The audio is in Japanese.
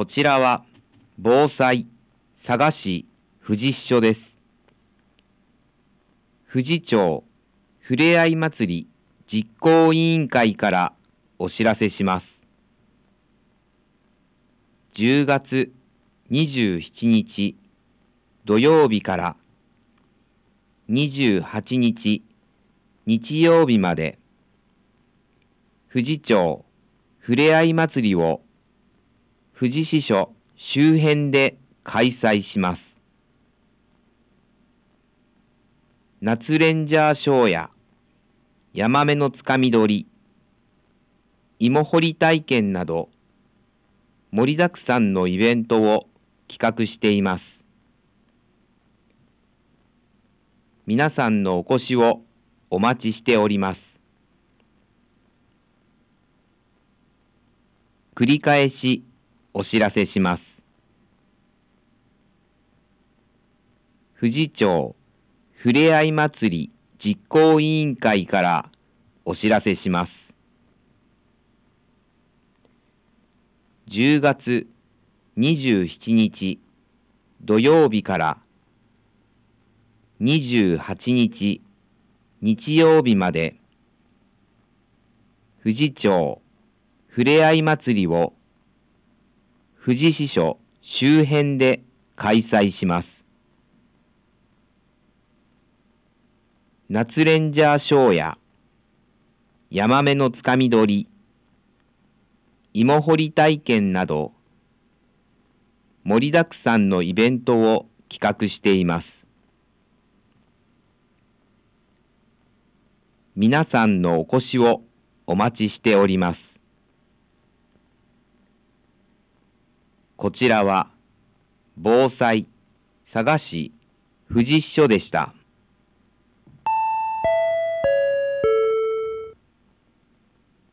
こちらは防災佐賀市富士支所です。富士町ふれあい祭り実行委員会からお知らせします。10月27日土曜日から28日日曜日まで富士町ふれあい祭りを富士支所周辺で開催します。夏レンジャーショーやヤマメのつかみ取り、芋掘り体験など盛りだくさんのイベントを企画しています。皆さんのお越しをお待ちしております。繰り返しお知らせします。富士町ふれあい祭り実行委員会からお知らせします。10月27日土曜日から28日日曜日まで富士町ふれあい祭りを富士支所周辺で開催します。夏レンジャーショーやヤマメのつかみ取り、芋掘り体験など盛りだくさんのイベントを企画しています。皆さんのお越しをお待ちしております。こちらは防災佐賀市富士支所でした。